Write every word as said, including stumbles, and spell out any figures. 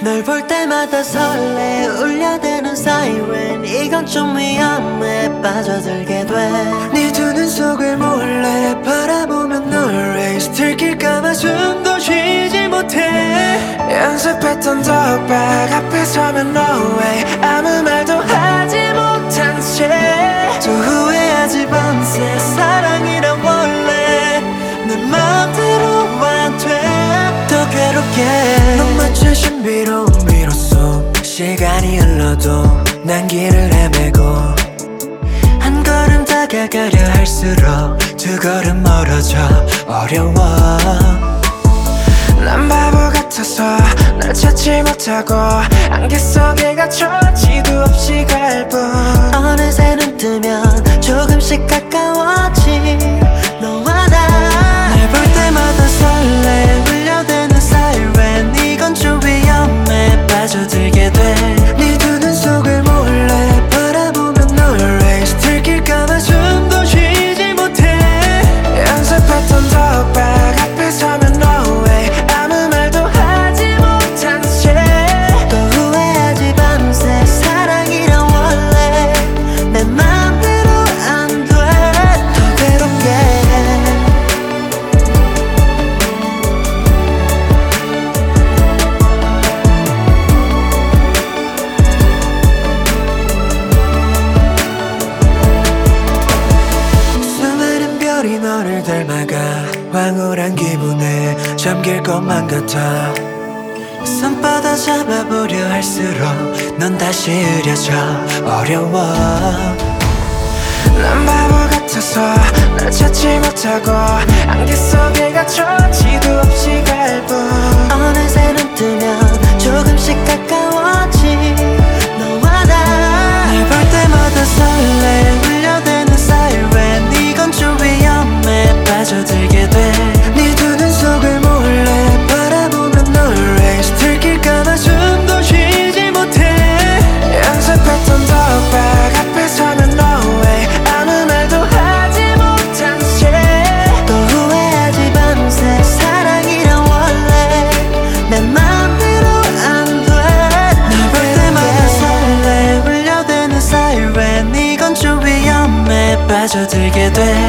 널 볼 때마다 설레 울려대는 사이렌 이건 좀 위험해 빠져들게 돼 네 두 눈 속을 몰래 바라보면 널 race 들킬까봐 숨도 쉬지 못해 연습했던 talkback 앞에 서면 no way 아무 말도 하지 못한 채 또 후회하지 밤새 사랑이란 원래 내 맘대로 안 돼 더 괴롭게 넌 마치 신비로운 미로속 시간이 흘러도 난 길을 헤매고 한 걸음 다가가려 할수록 두 걸음 멀어져 어려워 난 바보 같아서 널 찾지 못하고 안개 속에 갇혀 지도 없이 갈 뿐 어느새 눈 뜨면 조금씩 가까워진 너와 나 날 볼 때마다 설레 울려대는 사이렌 이건 좀 위험해 빠져들게 돼 네 두 눈 속을 몰래 바라보면 널 race 들킬까봐 숨도 쉬지 못해 연습했던 talkback 앞에 서면 no way 아무 말도 하지 못한 채 또 후회하지 밤새 사랑이란 원래 내 맘대로 안 돼 더 괴롭게 수많은 별이 너를 닮아가 황홀한 기분에 잠길 것만 같아 손 뻗어 잡아보려 할수록 넌 다시 흐려져 어려워 난 바보 같아서 널 찾지 못하고 안개 속에 갇혀 지도 없이 갈 뿐 어느새 눈 뜨면 조금씩 가까워진 너와 나 날 볼 때마다 설레 울려대는 사이렌 이건 좀 위험해 빠져들게 돼 네 두 눈 속을 몰래 바라보면 널 race 들킬까봐 숨도 쉬지 못해 연습했던 talkback 앞에 서면 no way 아무 말도 하지 못한 채 또 후회하지 밤새 사랑이란 원래 내 맘대로 안 돼 날 볼 때마다 설레 울려대는 사이렌 이건 좀 위험해 빠져들게 돼